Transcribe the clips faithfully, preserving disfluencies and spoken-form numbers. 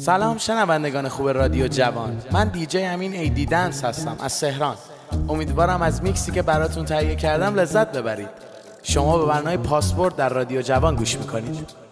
سلام شنوندگان خوب رادیو جوان، من دیجی امین ایدی دنس هستم از تهران. امیدوارم از میکسی که براتون تهیه کردم لذت ببرید. شما به برنامه پاسپورت در رادیو جوان گوش میکنید.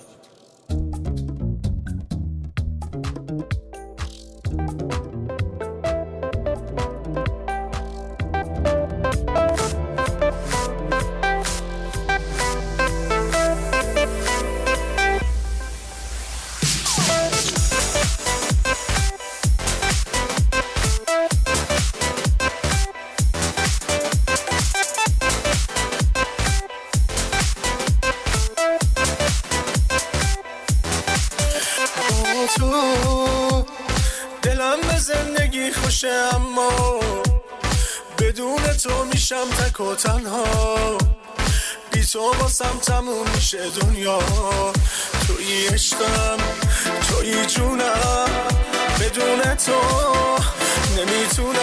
تو دلم به زندگی خوشه، اما بدون تو میشم تک و تنها. بی تو باسم تموم میشه دنیا. توی عشقم، توی جونم، بدون تو نمیتونم.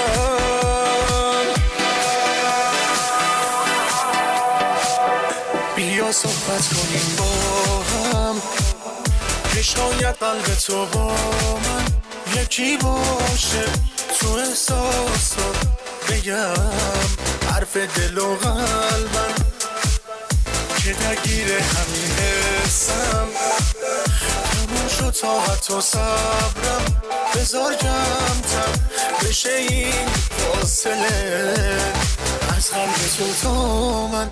بیا صحبت کنیم با هم، که شاید قلب تو با من یکی باشه. تو احساسات بگم حرف دل و قلبم، که درگیر همین حسم. تموم شد طاقت و صبرم، بذار کمتر بشه این فاصله از قلب تو تا من.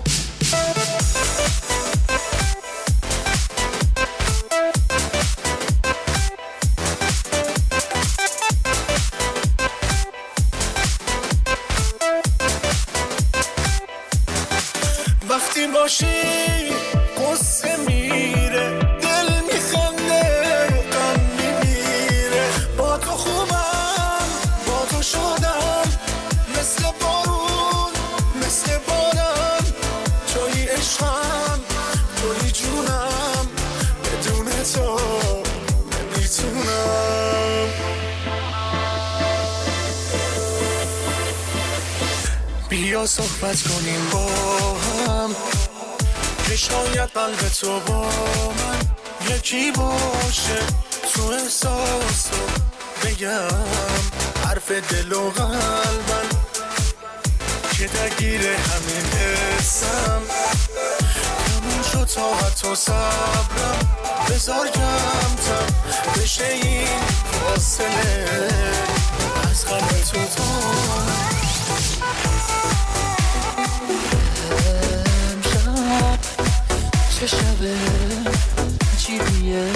وقتی باشی قصه میره، دل میخنده غم میمیره. با تو خوبم، با تو شدم، مثل بارون، مثل بارم. توی عشقم، توی جونم، بدون تو نمیتونم. بیا صحبت کنیم با هم، که شاید قلب تو با من یکی باشه. تو احساسات بگم حرف دل و قلبم، که درگیر همین حسم. تموم شد طاقت و صبرم، بذار کمتر بشه این فاصله از قلب تو تا من. امشب چه شبه چیزیه،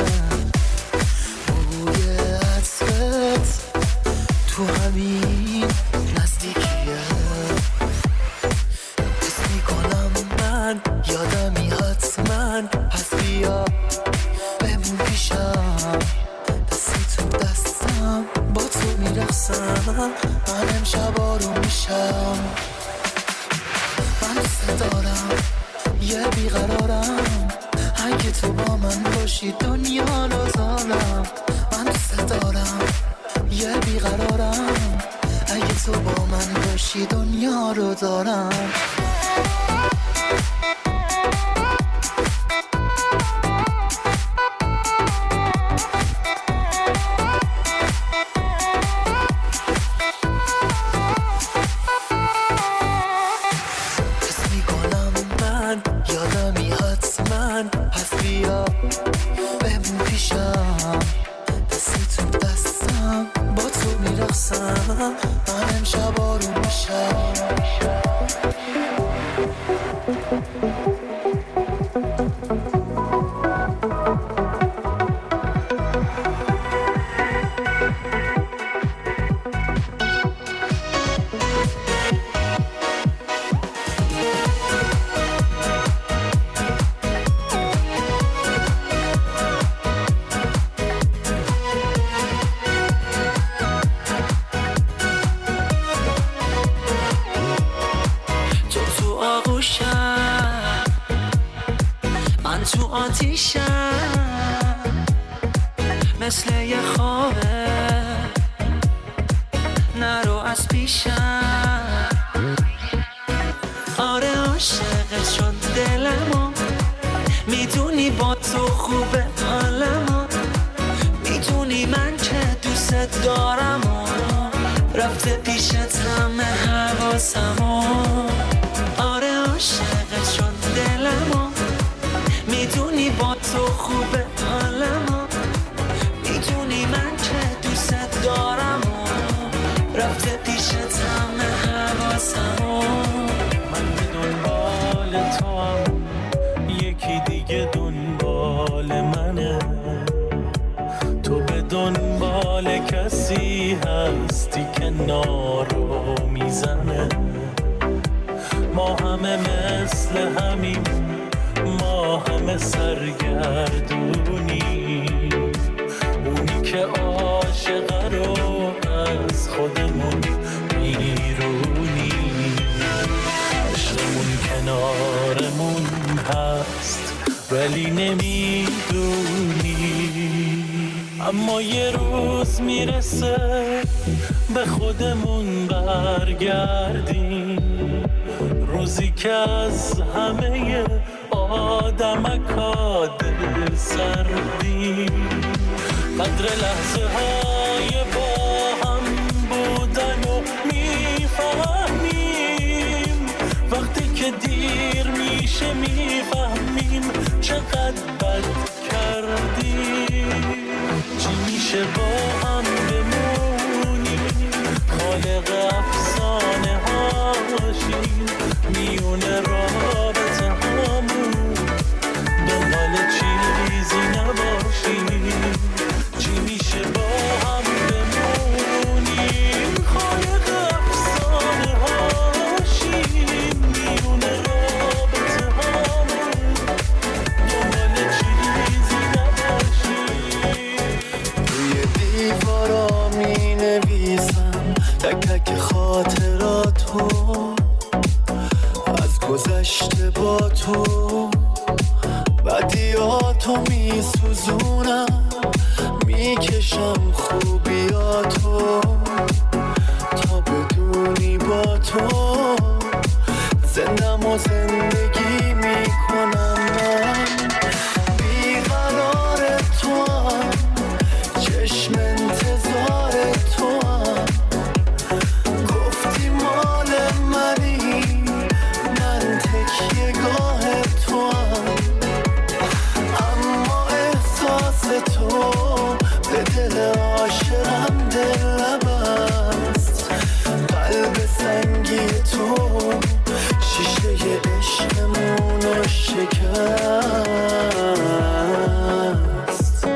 بوی عطرت تو همین نزدیکیه. حس میکنم من یادمی حتما، پس بیا بمون پیشم، دستی تو دستم با تو میرقصم. من امشب آروم میشم، من دوست دارم، یه بیقرارم. اگه تو با من باشی دنیا رو دارم. من دوست دارم، یه بیقرارم. اگه تو با من باشی دنیا رو دارم. من امشب آروم میشم. من تو آتیشم، مثل یه خوابه، نرو از پیشم. آره عاشقت شد دلمو، میدونی با تو خوبه حالمو، میدونی من دوست دارم و رفته پیشت همه حواسم و آره عاشقت شد دلم و میدونی با تو خوبه حالم و میدونی من که دوست دارم و رفته پیشت همه حواسم و من به دنبال تو هم یکی دیگه دنبال منه تو به دنبال کسی هستی که نارو میزنه ما همه مثل همین ما همه سرگردونی اونی که عاشقه رو از خودمون بیرونی عشقمون کنارمون هست ولی نمیدونی اما یه روز میرسه به خودمون برگردیم روزی که از همه آدمکا دل سردیم قدر لحظه های با هم بودن و میفهمیم وقتی که دیر میشه میفهمیم چقدر بد کردیم چی میشه با هم بمونیم خالق افسانه هاشیم میونه رابطه همون دنبال چیزی نباشیم چی میشه با هم بمونیم خالق افسانه هاشیم میونه رابطه همون دنبال چیزی نباشیم روی دیوارا می نویسم تک تک خاطراتو از گذشته با تو بدیاتو می سوزونم میکشم خوبیاتو تا بدونی با تو زندم و زندگی میکنم من بیقرار تو هم چشم انتظار تو هم گفتی مال منی من تکیه گاه تو هم اما احساس تو به دل عاشقم دل بست قلب سنگی تو شیشه عشقمونو شکست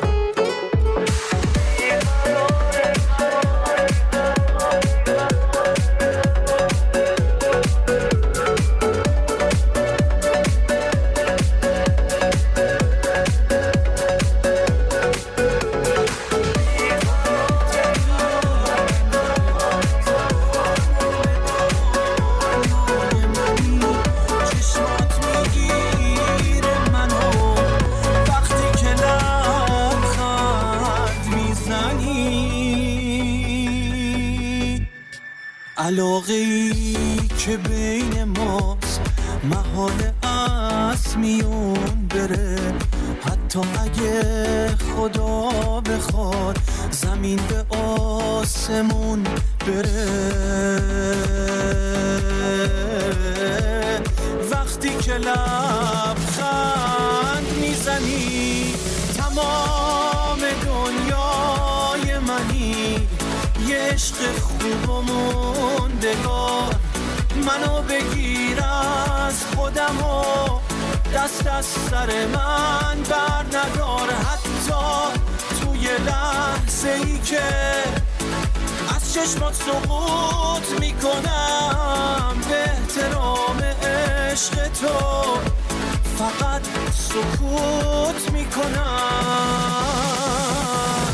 علاقه‌ای که بین ماست محاله از میون بره حتی اگه خدا بخواد زمین به آسمون بره وقتی که لبخند میزنی تمام دنیای منی یه عشق خوب و موندگار منو بگیر از خودم و دست از سر من بر ندار حتی توی لحظه ای که از چشمات سقوط میکنم به احترام عشق تو فقط سکوت میکنم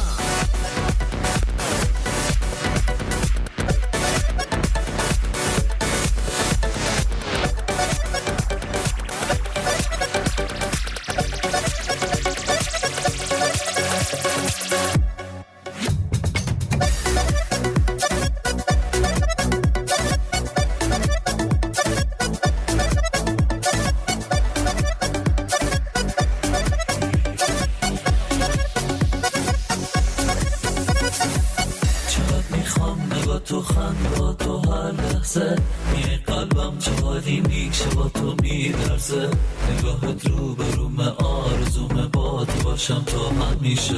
تو خندا تو هر لحظه میای قلبم چه حالی میشه با تو میلرزه نگاهت رو به رومه آرزومه با تو باشم تا همیشه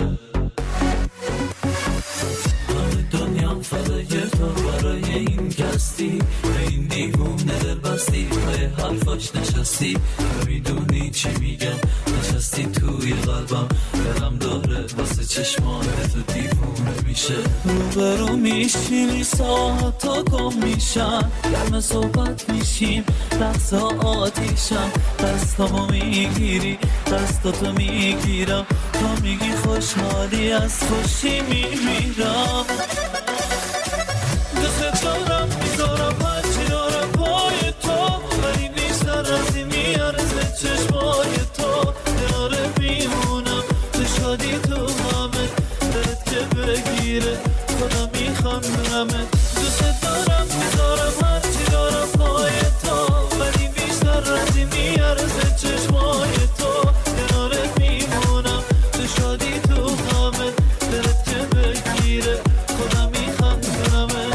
همه دنیام فدای تو برای این گستی به این دیوونه دل بستی پای حرفاش نشستی میدونی چی میگم نشستی توی قلبم دلم داره واسه چشمان تو دیوونه میشه روبرو میشینی ساعت تا گم میشن گرم صحبت میشیم لحظه آتیشم دستامو میگیری دستاتو میگیرم تو میگی خوشحالی از خوشی میمیرم دوست دارم میذارم هرچی دارم پای تو ولی بیشتر از این میارزه چشمای تو داره میمونم تو شادی تو همه دلت که بگیره خودم میخندمه دوست دارم میذارم هرچی دارم پای تو ولی بیشتر از این میارزه چشمای تو داره میمونم تو شادی تو همه دلت که بگیره خودم میخندمه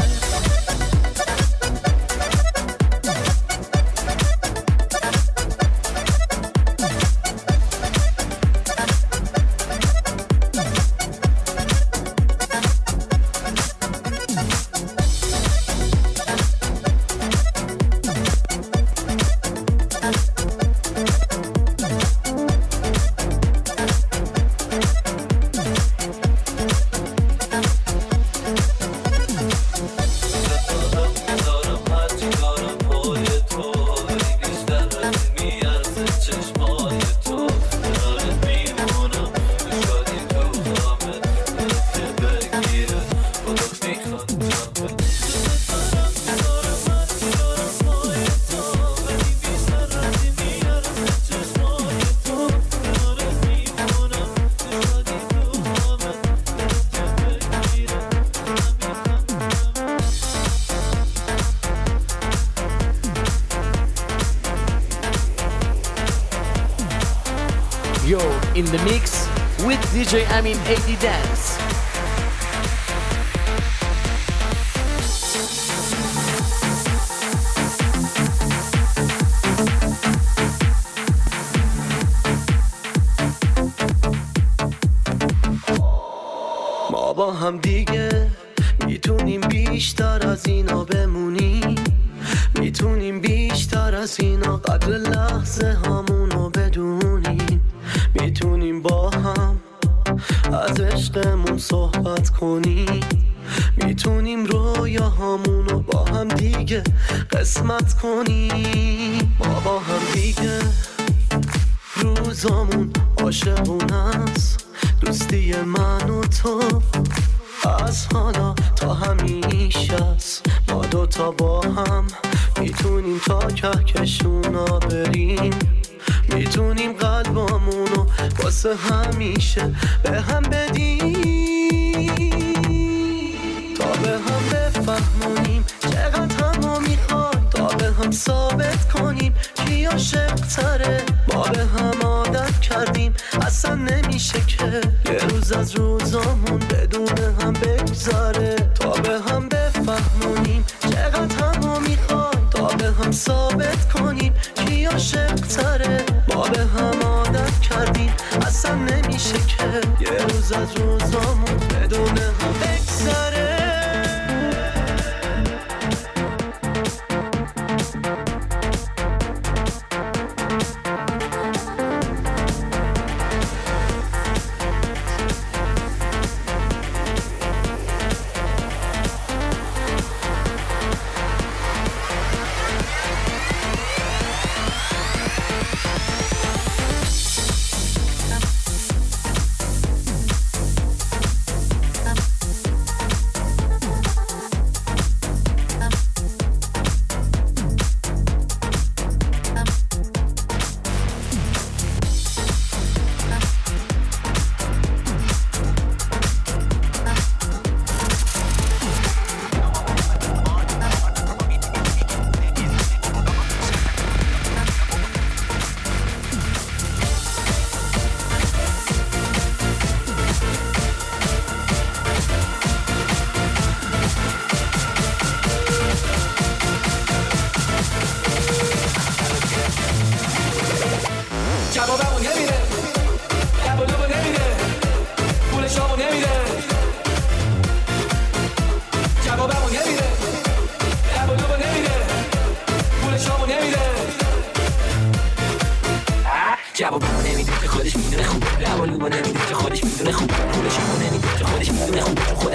You're in the mix with دی جی Amin ایدی Dance. ما با هم دیگه میتونیم بیشتر از اینا بمونیم میتونیم بیشتر از اینا قدر لحظه همونو بدونیم میتونیم با هم از عشقمون صحبت کنیم میتونیم رویاهامونو با هم دیگه قسمت کنیم ما با هم دیگه روزامون عاشقونه است دوستی من و تو از حالا تا همیشه است ما دوتا با هم میتونیم تا کهکشونا بریم میتونیم قلبامونو واسه همیشه به هم بدیم تا به هم بفهمونیم چقدر همو میخوایم تا به هم ثابت کنیم کی عاشق تره ما به هم عادت کردیم اصلا نمیشه که یه روز از روزامون بدون هم بگذاره تا به هم بفهمونیم چقدر همو میخوایم تا به هم ثابت کنیم کی عاشق تره ما به هم عادت کردیم اصلا نمیشه که یه روز از روزامون بدون هم بگذاره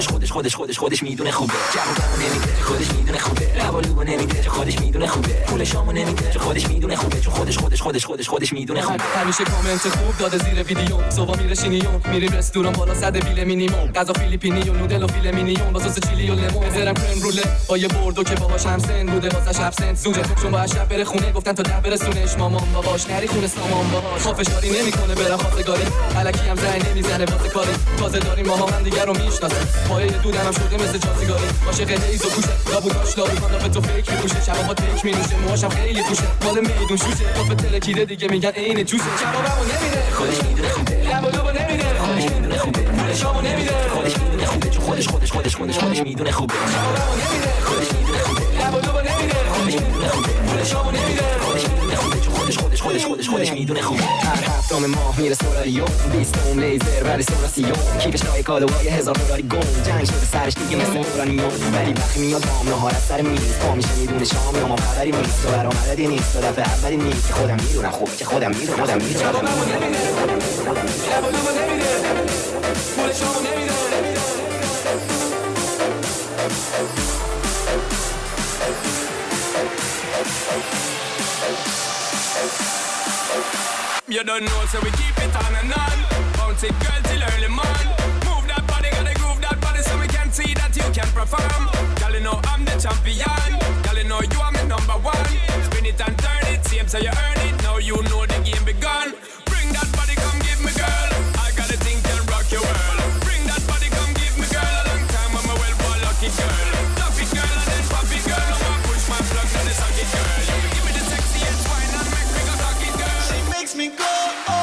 خودش خودش خودش خودش خودش میدونه خوبه جوابمو نمیده خودش میدونه خوبه لبالوبو نمیده خودش میدونه خوبه پولشامو نمیده خودش میدونه خوبه چون خودش خودش خودش خودش خودش میدونه خوبه همیشه کامنت خوب داده زیر ویدیو صبح میره شینیون میریم رستوران بالا صد بیل مینیمم غذا فیلیپینی و نودل و فیله مینیون با سس چیلی و لیمون بذارم کرم روله با یه بردو که باهاش هم سن بوده واسش ابسنت زوجه چون با شب بره خونه گفتن تا ده برسونش مامان باباش نری خونه سامان باهاش خافشاری نمیکنه برا خواستگاری الکی هم زنگ نمیزنه واسه کاری تازه داریم ما هم دیگه رو میشناسیم پای دودم هم شده مثل جاسیگاری عاشق هیزو کوشه لابوداش لابودان به تو فکر میپوشه شبا تک مینوشه موهاشم خیلی پوشه مال میدون شوشه کافه ترکیده دیگه میگن عین جوشه جوابمو نمیده خودش میدونه خوبه لبالوبو نمیده خودش میدونه خوبه پولشامو نمیده خودش میدونه خوبه چون خودش خودش خودش خودش خودش میدونه خوبه جوابمو نمیده خودش میدونه خوبه لبالوبو نمیده خودش میدونه خوبه پولشامو نمیده خودش میدونه خوبه چون خودش خودش خودش خودش خودش میدونه خوبه هر هفتم ماه میره سولاریو بیستم لیزر ولی سوراسیون کیفش لای کالوهای هزار دلاری گم جنگ شده سرش دیگه مثل اورانیوم ولی وقتی میاد بام نهار از سر میز پا میشه میدونه شام یا ما خبری نیست تو برآمدی نیست تو دفعه اولی نیست که خودم میدونم خوبه که خودم میدونم خودم میدونم جوابمو نمیده لبالوبو نمیده پولشامو نمیده You don't know, so we keep it on and on. Bounce it, girl, till early morn. Move that body, gotta groove that body, so we can see that you can perform. Girl, you know I'm the champion. Girl, you know you are my number one. Spin it and turn it, same so you earn it. Now you know the game begun. Bring that body, come give me, girl. I got a thing can rock your world. Bring that body, come give me, girl. A long time I'm a well-born lucky girl. Love it, girl, and then pop it, girl. Now I push my plug, now the socket, girl. Give me the sexy and wine and make me go rock it, girl. She makes me go, oh.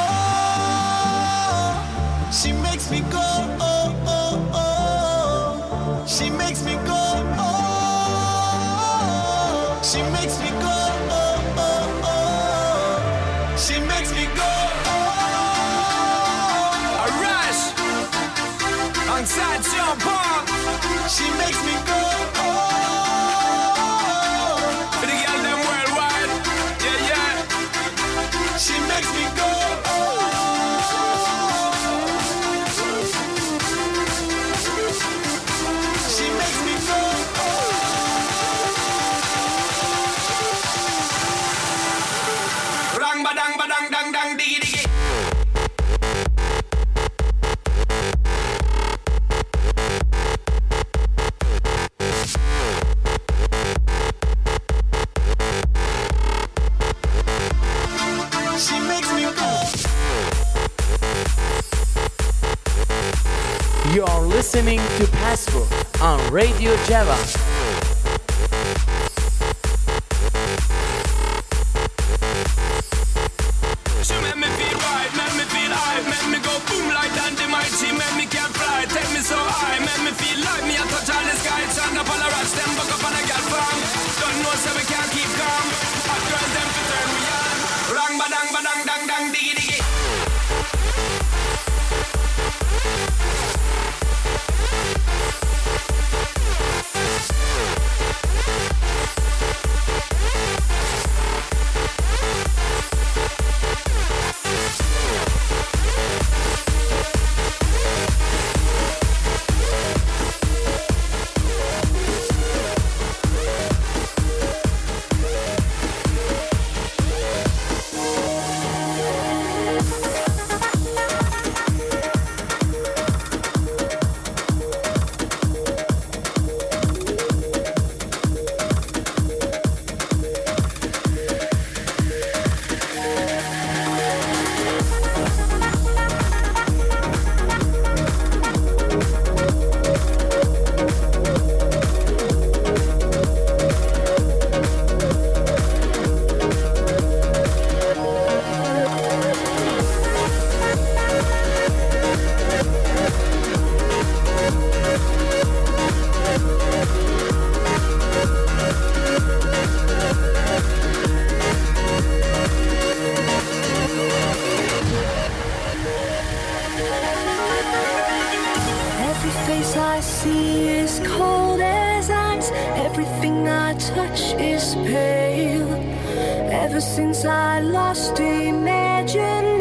She makes me go, oh, oh, oh. She makes me go, oh. She makes me go, oh, oh, oh. She makes me go, oh. A rush. Alongside Sean Paul. She makes me go, oh. For the girl them worldwide. Yeah, yeah. She makes me go, oh. She makes me go, oh. Rang badang badang dang dang diggy diggy. She makes me go. You are listening to Passport on Radio Java. She make me feel right, make me feel high, make me go boom like dynamite. She make me can't fly, take me so high, make me feel like me a touch all the sky. Stand up all around, them buck up on a girl farm. Don't know so we can't keep calm. Hot girls them to turn me on. Rang badang badang dang dang diggy diggy. touch is pale. Ever since I lost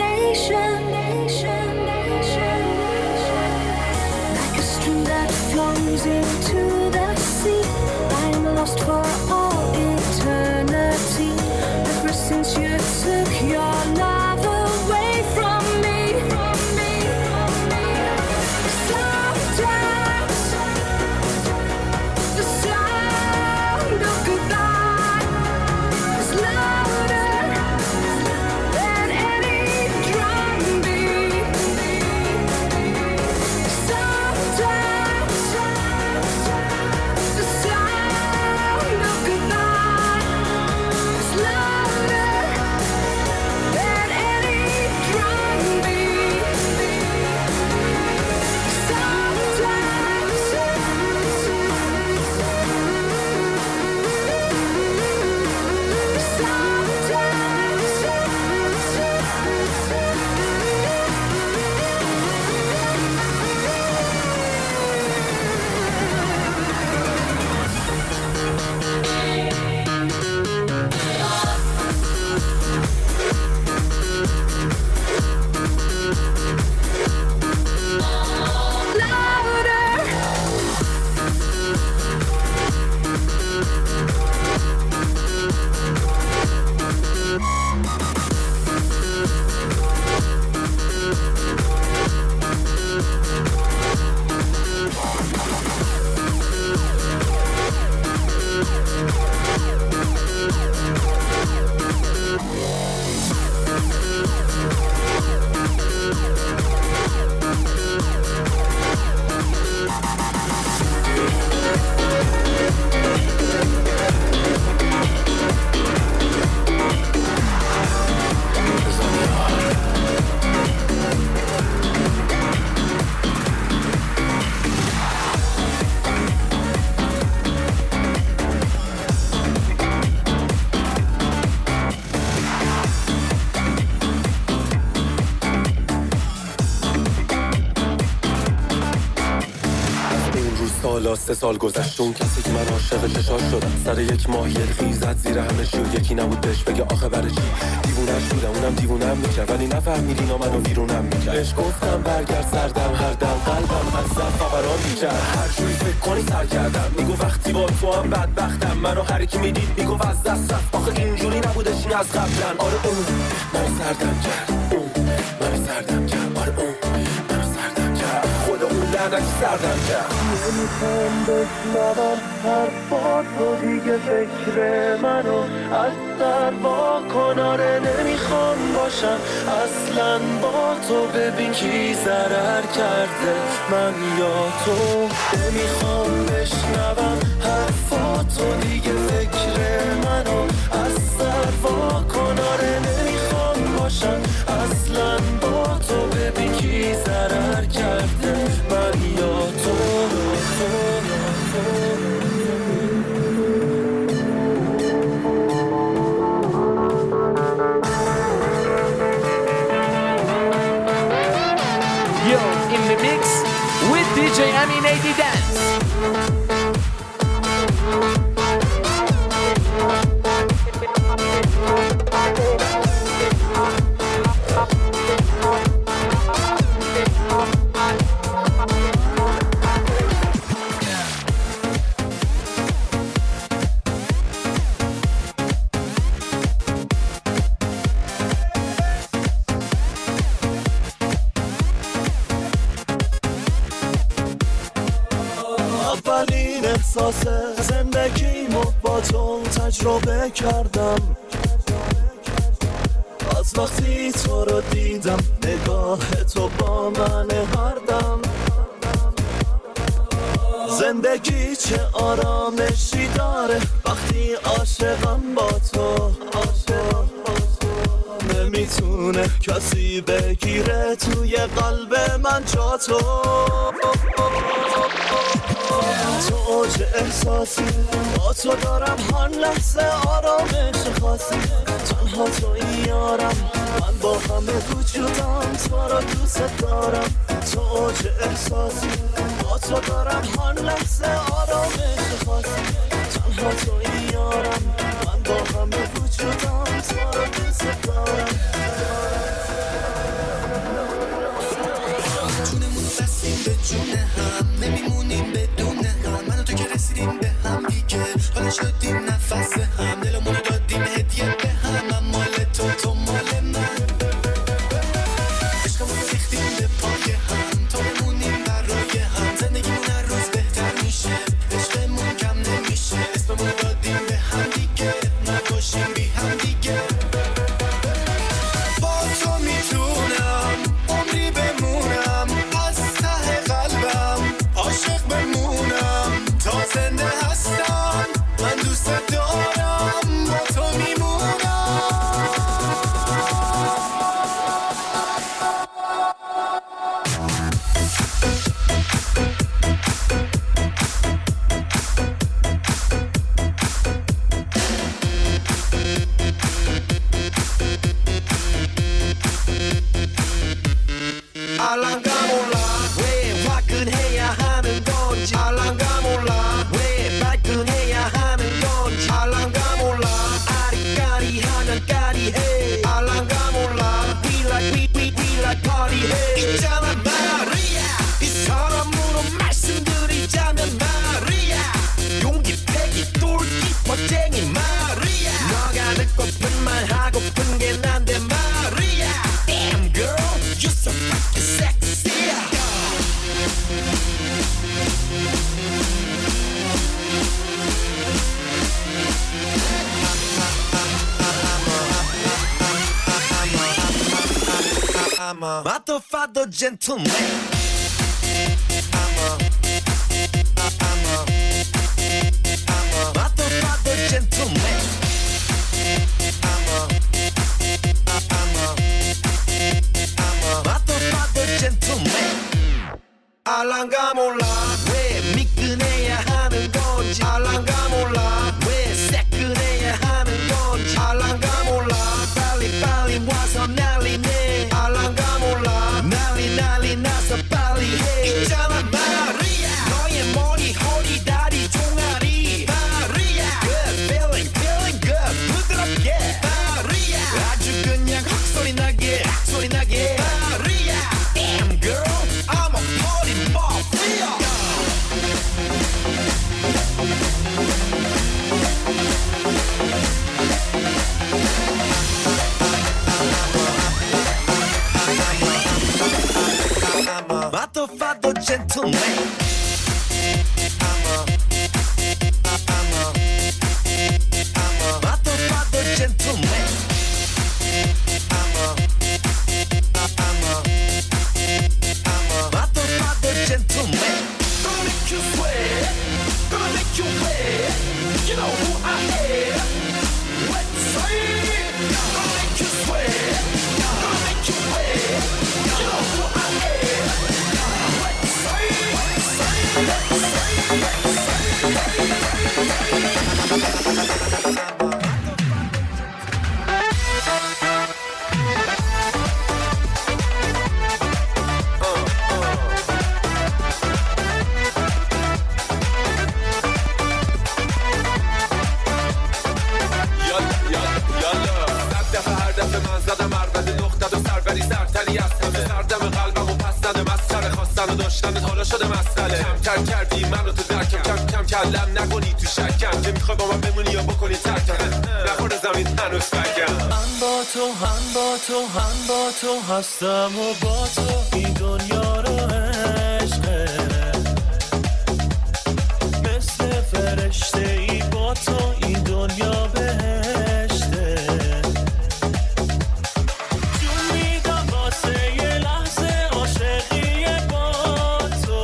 imagination, like a stream that flows حالا سه سال گذشت اون کسی که من عاشق چشاش شدم سر یک ماه یه خیزت زیر همه چی و یکی نبود بهش بگه آخه برای چی دیوونه‌اش بودم اونم دیوونم میکرد ولی نفهمید اینا منو ویرونم میکرد بهش گفتم برگرد سردم هر دم قلبم از زن فقران میکرد هر جوری فکر کنی سر کردم میگو وقتی با تو هم بدبختم منو هر کی میدید میگو از دست رفت آخه اینجوری نبودش این از قبلن آره اون منو سردم کرد اون منو سردم کرد آره اون منو سردم کرد خدا اون لعنتی سردم کرد نمیخوام بشنوم حرفاتو دیگه فکر منو از سر با کناره نمیخوام باشم اصلا با تو ببین کی ضرر کرده من یا تو نمیخوام بشنوم حرفاتو دیگه فکر منو از سر با کناره نمیخوام باشم اصلا با تو ببین کی ضرر کرده من یا تو You're in the mix with D J Amin A D Dance. اولین احساس زندگیمو با تو تجربه کردم از وقتی تو رو دیدم نگاه تو با من هردم زندگی چه آرامشی داره وقتی عاشقم با تو نمیتونه کسی بگیره توی قلب من جا تو تو اوج احساسی با تو دارم هر لحظه آرامش خاصی تنها توی یارم من با همه وجودم تو را دوست دارم تو اوج احساسی با تو دارم هر لحظه آرامش خاصی تنها توی یارم من با همه وجودم تو را دوست دارم جونمون بستیم به جون هم نمیمونیم بدون هم من و تو که رسیدیم به هم دیگه حالا شدیم نفس هم دلمون رو دادیم هدیه به هم من مال تو تو مال من عشقمون رو ریختیم به پای هم تا بمونیم برای هم زندگیمون هر روز بهتر میشه عشقمون کم نمیشه اسممون رو دادیم به هم دیگه نباشیم بی هم دیگه با تو میتونم عمری بمونم از ته قلبم عاشق بمونم تا زنده هستم من دوست دارم با تو میمونم 알랑가 몰라 왜 화끈해야 하는 건지 알랑가 몰라 왜 발끈해야 하는 건지 알랑가 몰라 아리까리하면 까리해 알랑가 몰라 We like we we we like party해 있잖아 마리아 이 사람으로 말씀드리자면 마리아 용기 패기 똘끼 멋쟁이 마리아 너가 듣고픈 말 하고픈 게 난데 마리아 Damn girl you're so fucking sexy I'm a motherfucker gentleman I'm a I'm a I'm a motherfucker gentleman I'm a I'm a I'm a motherfucker gentleman 알랑가 몰라 왜 미끈해야 하는 건지 알랑가 몰라 왜 새끈해야 하는 건지 알랑가 몰라 빨리 빨리 와서 난리내 알랑가 몰라 난리 난리 나서 빨리 gentleman. کلم نکنی تو شکم که میخوای با من بمونی یا بکنی ترکم نخوره زمین هنوز فکم من با تو هم با تو هم با تو هستم و با تو این دنیا رو عشقه مثل فرشته ای با تو این دنیا بهشته جون میدم واسه یه لحظه عاشقی با تو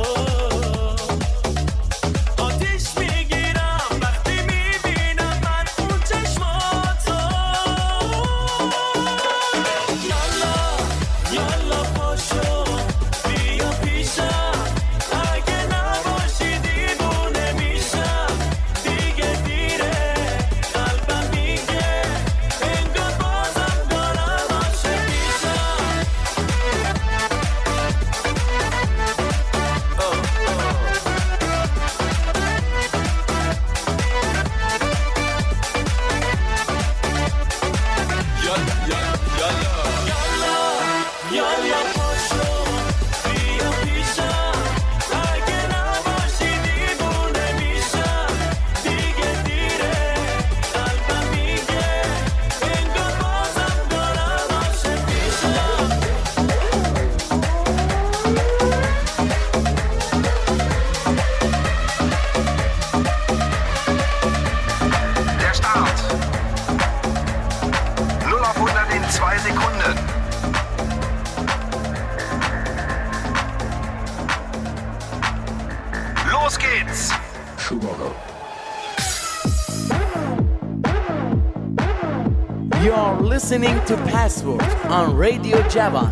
آتیش میگیرم وقتی میبینم من اون چشماتو یالا یالا پاشو بیا پیشم اگه نباشی دیوونه میشم دیگه دیره قلبم میگه انگار بازم دارم عاشق میشم یالا یالا یالا یالا پاشو بیا پیشم اگه نباشی دیوونه میشم دیگه دیره قلبم میگه انگار بازم دارم عاشق میشم Der Start. null auf hundert in zwei Sekunden. Los geht's. You're listening to Password on Radio Javan.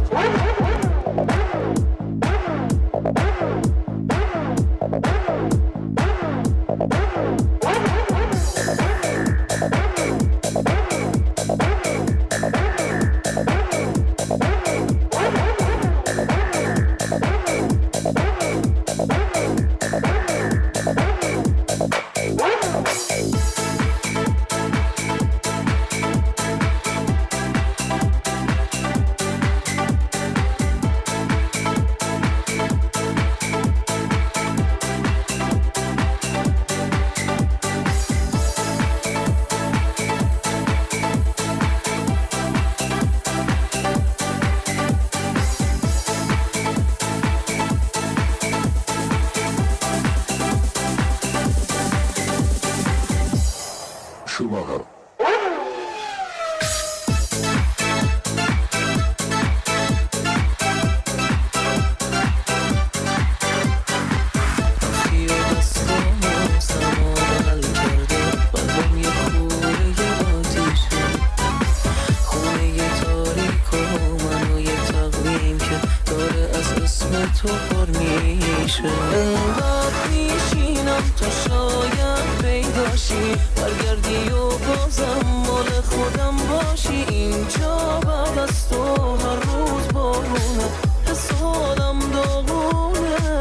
تو پر میشه انقدر میشینم تا شاید پیداشی برگردی و بازم مال خودم باشی اینجا بعد از تو هر روز بارونه حسادم داغونه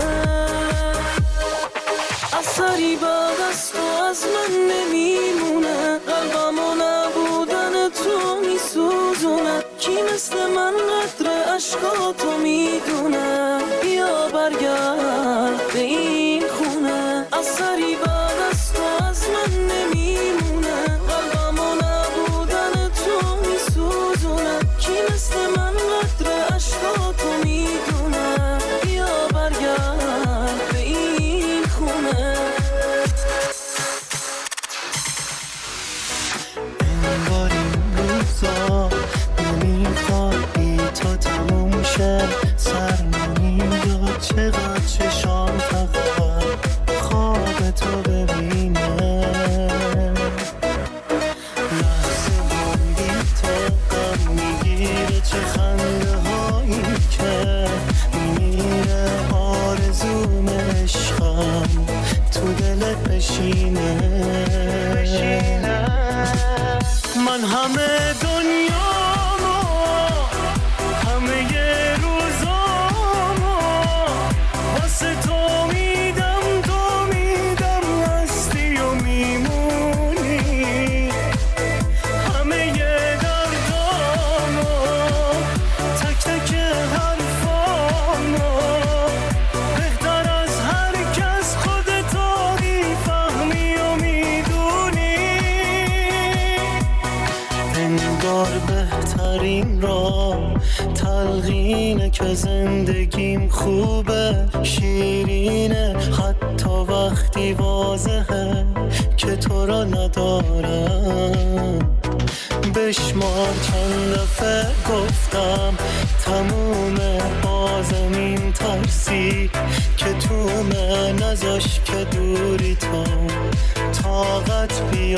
اثری بعد از تو از من نمیمونه قلبم و نبودن تو میسوزونه کی مثل من قدر عشقاتو میدونه بیا برگرد به این خونه اثری بعد از تو از من نمیمونه قلبم و نبودن تو میسوزونه کی مثل من قدر عشقاتو میدونه بیا برگرد بشینه من همه دنیامو همه روزامو واسه تو میدم تو میدم هستی و میمونی همه دردامو تک تک حرفامو بهتر از هر کس خودتو میفهمی و میدونی انگار بهترین را تلقینه که زندگیم خوبه شیرینه حتی وقتی واضحه که تو را ندارم بشمار چند دفعه گفتم تمومه بازم این ترسی که تومه نذاش که دوری تو طاقت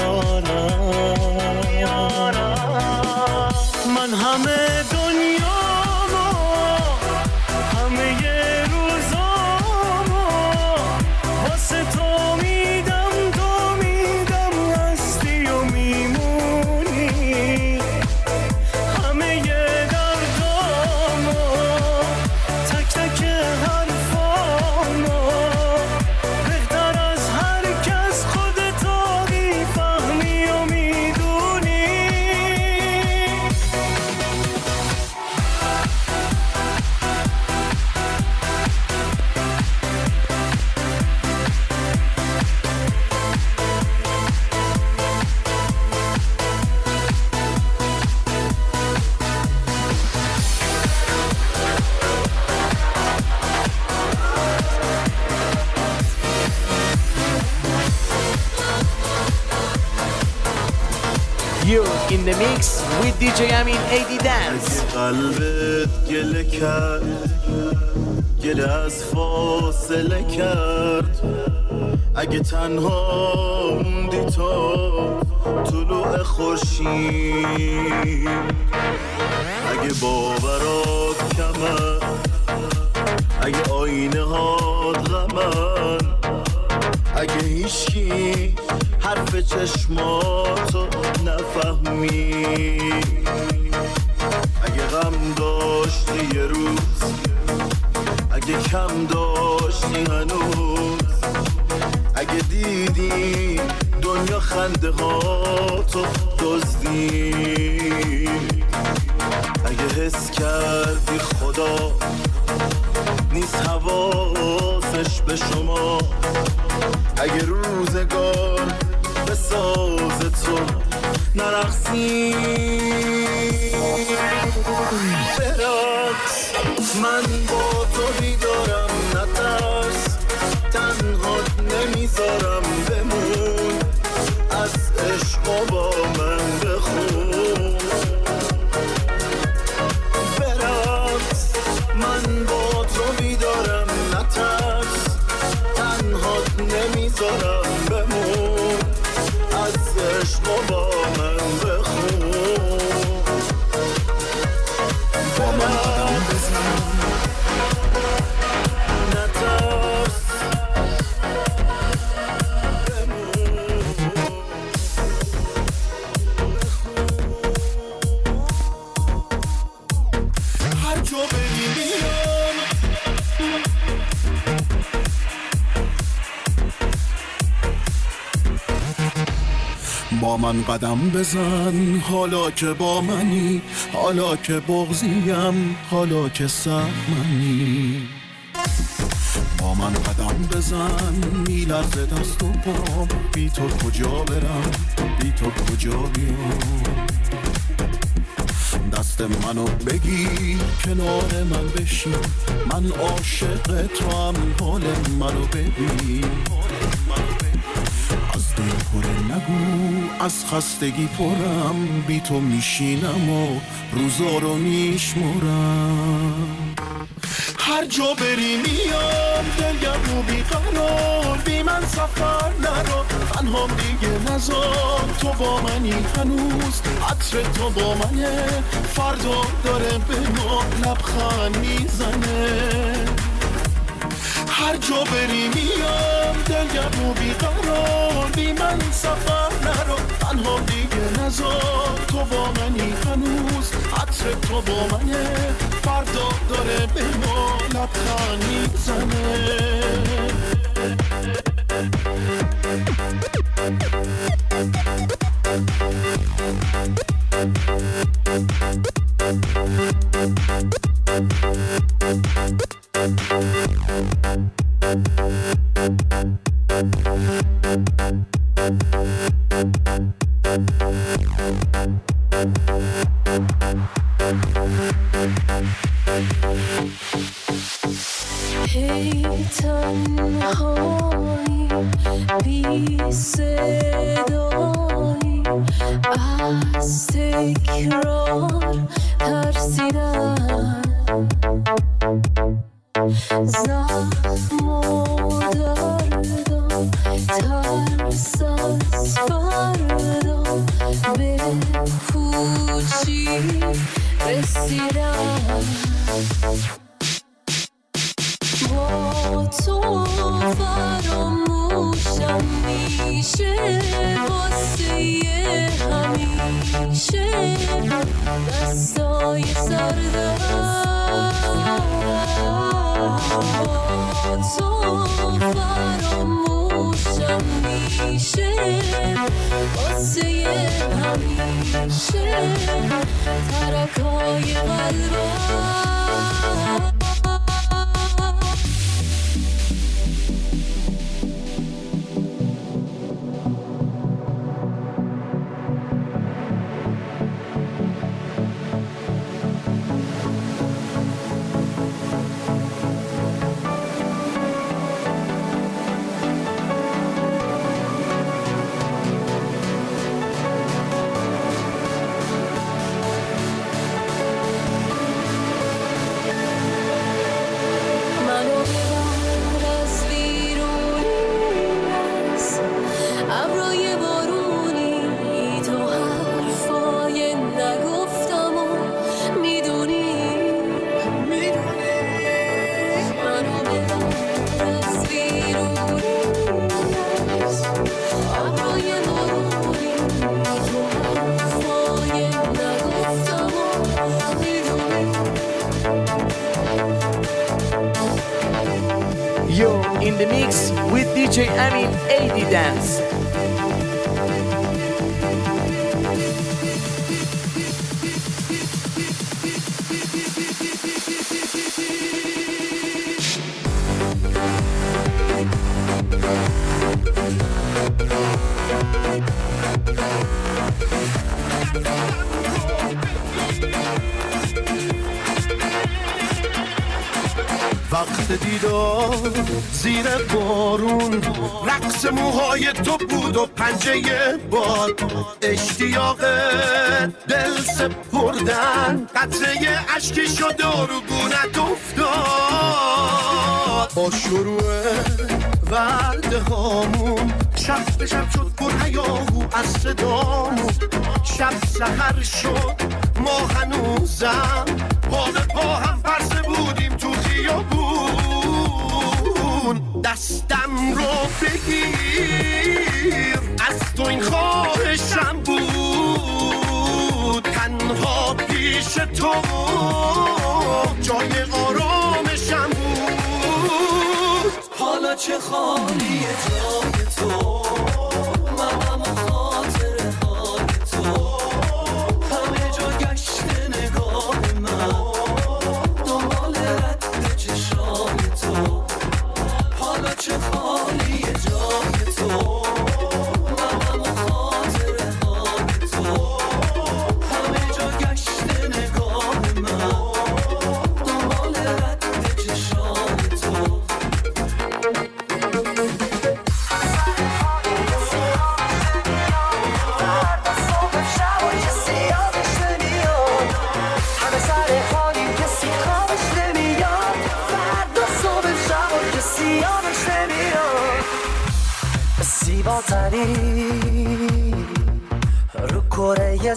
بیارم من همه دنیامو همه روزامو واسه تو میدم تو میدم هستی و میمونی همه دردامو تک تک حرفامو بهتر از هر کس خودتو میفهمی و میدونی You're in the mix with دی جی Amin ای دی Dance. قلبت گله کرد گله از فاصله کرد اگه تنها موندی تو طلوع خورشید اگه باورات کمه اگه آینه هات غمن اگه هیچکی حرف چشماتو نفهمی اگه غم داشتی یه روز اگه کم داشتی هنوز اگه دیدی دنیا خنده هاتو دزدی اگه حس کردی خدا نیست حواسش به شما اگه روزگار به ساز تو نرقصی برقص من با تو بیدارم نترس تنهات نمیذارم بمون از عشق با من بخون برقص من با تو بیدارم نترس تنهات نمیذارم بمون از عشق با من بخون با من قدم بزن نترس هر جا بری میام با من قدم بزن حالا که با منی حالا که بغضیم حالا که سهمنی با من قدم بزن میلرزه دست و پام بی تو کجا برم بی تو کجا بیام دست منو بگیر کنار من بشین من عاشق تو هم حال منو ببین از دل پره نگو از خستگی پرم بی تو میشینم و روزا رو میشمرم هر جا بری میام دلگرم و بیقرار بی من سفر نرو تنهام دیگه نزار تو با منی هنوز عطر تو با منه فردا داره به ما لبخند میزنه هر جا بری میام دلگرم و بیقرار، بی من سفر نرو تنها دیگه نزار. تو با منی هنوز، عطر تو با منه، فردا داره به ما لبخند میزنه. هی تنهایی بی صدایی، از تکرار ترسیدم، زخم و دردم، ترس از فردا، به پوچی رسیدم. با تو فراموشم میشه واسه همیشه، دستای سردم. با تو فراموشم میشه واسه همیشه، ترکای قلبم. You're in the mix with D J Amin A D Dance. وقت دیدار زیر بارون، رقص موهای تو بود و پنجه باد، اشتیاق دل سپردن، قطره اشکی شد و رو گونت افتاد. با شروع ورده هامون شب به شب شد پر هیاهو از صدامون، شب سحر شد ما هنوزم پا به پا هم پرسه بودیم تو خیابون. دستم رو بگیر از تو این خواهشم بود، تنها پیش تو جای آرامشم بود. حالا چه خالیه جای تو، منم و خاطره های تو، همه جا گشت نگاه من، دنبال رد چشای تو. حالا چه خالیه جای تو، منم و خاطره های تو، همه جا گشت نگاه من، دنبال رد چشای تو. زیباترین رو کره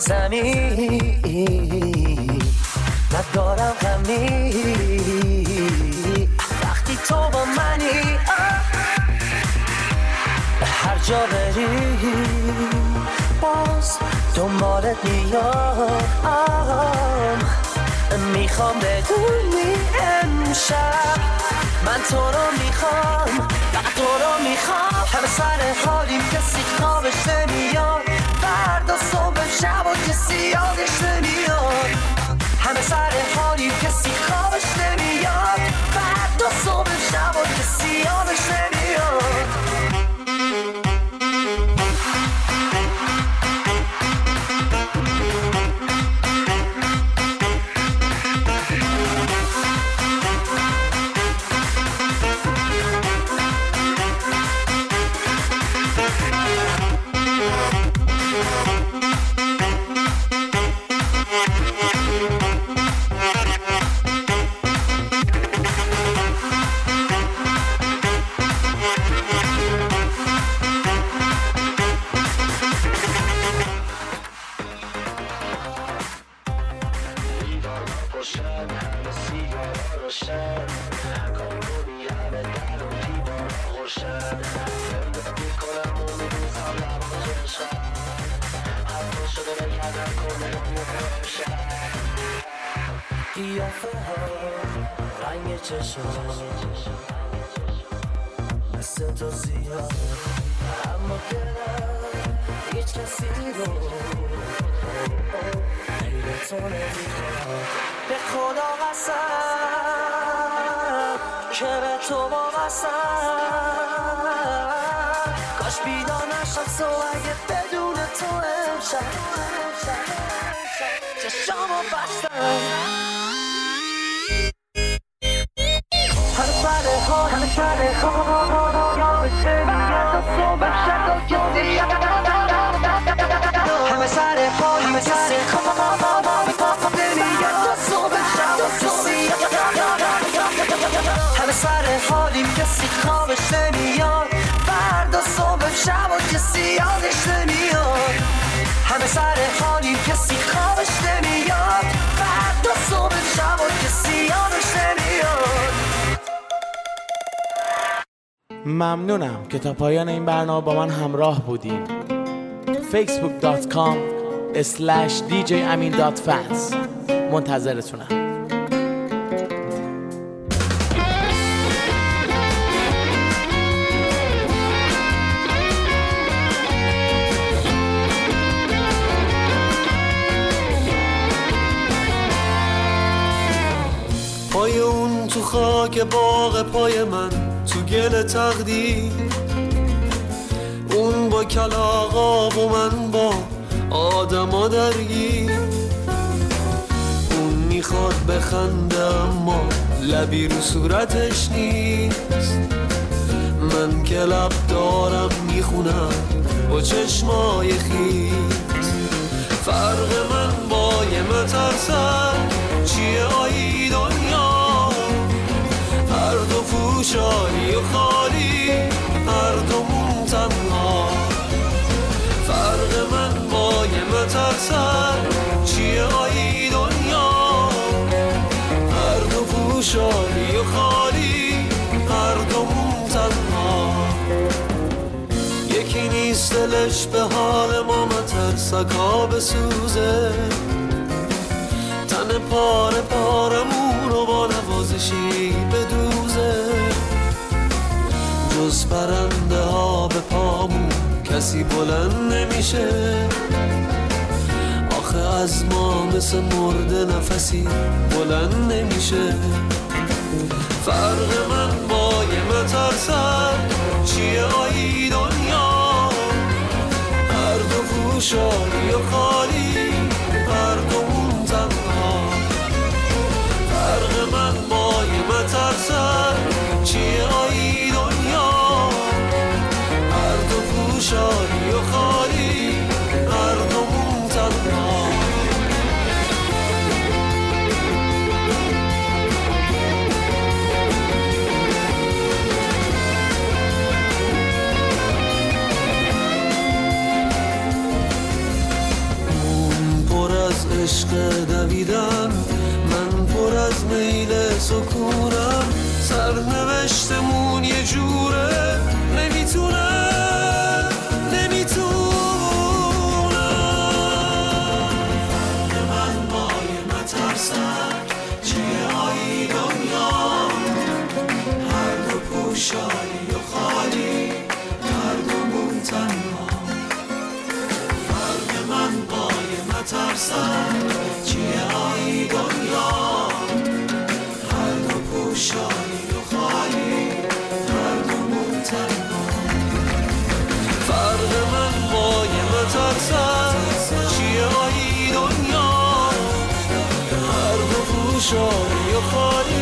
زمین، ندارم غمی وقتی تو با منی. هر جا بری باز دنبالت میام. میخوام بدونی امشب من تو رو میخوام، فقط تو رو میخوام. همه سر حالیم کسی خوابش نمیاد، فردا صبح شب و کسی یادش نمیاد. همه سر حالیم کسی خوابش نمیاد، فردا صبح شب و کسی یادش نمیاد. قیافه ها رنگ چشم مثل تو زیاد، اما دلم هیچ کسی رو غیر تو نمیخواد. به خدا قسم که به تو وابستم، کاش بیدار نشم تو اگه بدون تو امشب چشامو بستم. همه سر حال همه سر حال یادش نمیاد تا صبح شد و کسی همه سر حال همه سر حال نمیاد تا صبح شد و کسی همه سر حالیم کسی خوابش نمیاد، فردا صبح شب و کسی یادش نمیاد. همه سر حالیم کسی خوابش نمیاد، فردا صبح شب و کسی یادش نمیاد. ممنونم که تا پایان این برنامه با من همراه بودیم. facebook dot com slash d j amin dot fans منتظرتونم. پای اون تو خاک باغ پای من تو گل تقدیر، اون با کلاغا و من با آدما درگیر. اون میخواد بخنده اما لبی رو صورتش نیست، من که لب دارم میخونم با چشمای خیز. فرق من با یه مترسک چیه آیی دنیا، هر دو فوشانی و خالی، هر دومون تنها. فرق من با یه مترسک چیه آیی دنیا، هر دو فوشانی و خالی، هر دومون تنها. یکی نیست دلش به حال ما مترسک ها بسوزه، تن پاره پارمون رو با نوازشی بدوزه. جز پرنده ها به پامون کسی بلند نمیشه، آخه از ما مثل مرده نفسی بلند نمیشه. فرق من با یه مترسک چیه آیی دنیا، هر دو فوشانی و خالی، هر دومون تنها. فرق من با یه مترسک چیه آیی دنیا، هر دو فوشانی و خالی، هر دومون تنها. عشق دویدن، من پر از میل سکونم، سر سرنوشتمون یه جوره نمیتونه نمیتونه فرق من با یه مترسک چیه آیی دنیا هر دو پوشالی و خالی هر دومون تنها فرق من با یه مترسک چیه آیی دنیا هر دو پوشالی و خالی هر دومون تنها فرق من با یه مترسک چیه آیی دنیا هر دو پوشالی و خالی